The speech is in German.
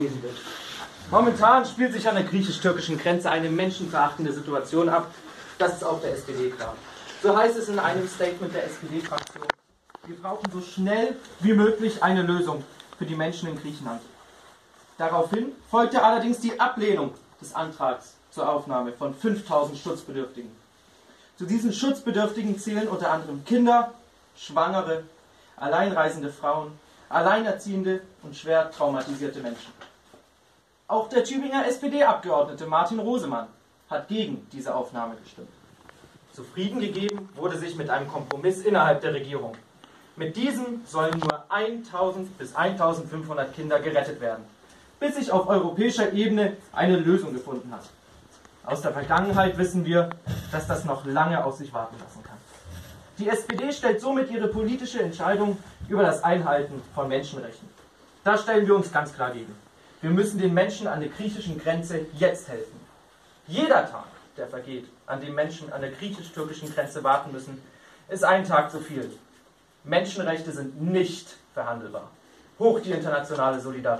wird. Momentan spielt sich an der griechisch-türkischen Grenze eine menschenverachtende Situation ab. Das ist auch der SPD klar. So heißt es in einem Statement der SPD-Fraktion. Wir brauchen so schnell wie möglich eine Lösung für die Menschen in Griechenland. Daraufhin folgte allerdings die Ablehnung des Antrags zur Aufnahme von 5000 Schutzbedürftigen. Zu diesen Schutzbedürftigen zählen unter anderem Kinder, Schwangere, alleinreisende Frauen, Alleinerziehende und schwer traumatisierte Menschen. Auch der Tübinger SPD-Abgeordnete Martin Rosemann hat gegen diese Aufnahme gestimmt. Zufrieden gegeben wurde sich mit einem Kompromiss innerhalb der Regierung. Mit diesem sollen nur 1000 bis 1500 Kinder gerettet werden, bis sich auf europäischer Ebene eine Lösung gefunden hat. Aus der Vergangenheit wissen wir, dass das noch lange auf sich warten lassen kann. Die SPD stellt somit ihre politische Entscheidung über das Einhalten von Menschenrechten. Da stellen wir uns ganz klar gegen. Wir müssen den Menschen an der griechischen Grenze jetzt helfen. Jeder Tag, der vergeht, an dem Menschen an der griechisch-türkischen Grenze warten müssen, ist ein Tag zu viel. Menschenrechte sind nicht verhandelbar. Hoch die internationale Solidarität.